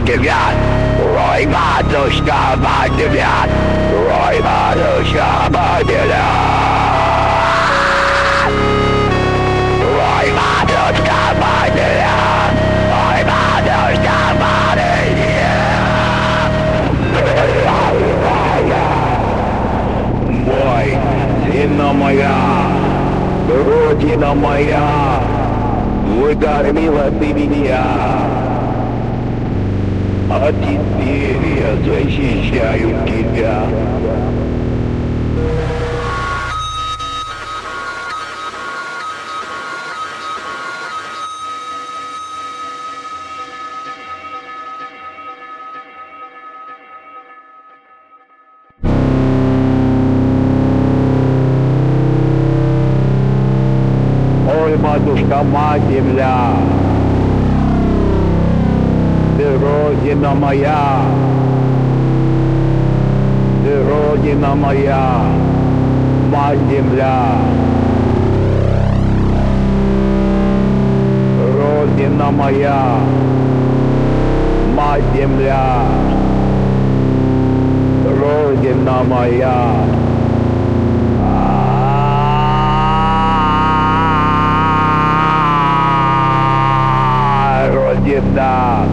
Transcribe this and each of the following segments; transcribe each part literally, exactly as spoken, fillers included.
тебя, ой, матушка, мать тебя, ой, матушка, мать тебя. Ой, матушка, мать тебя, ой, матушка, мать тебя. Мой, сына моя, родина моя, выкормила ты меня, а теперь я защищаю тебя. Ой, матушка, мать земля, ты родина моя, ты родина моя, мать земля, родина моя, мать земля, родина моя. Родина,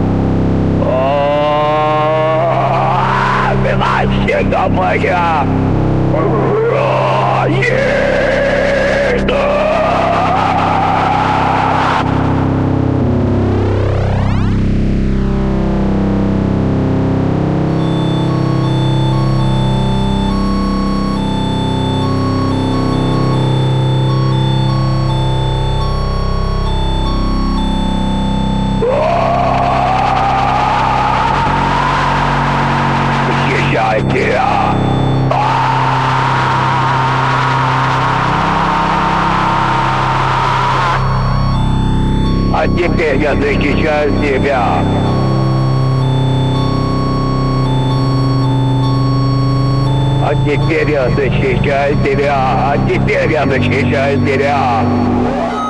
о, милосердна моя, Родина. Тебя. А теперь я защищаю тебя. А теперь я защищаю тебя. А теперь я защищаю тебя.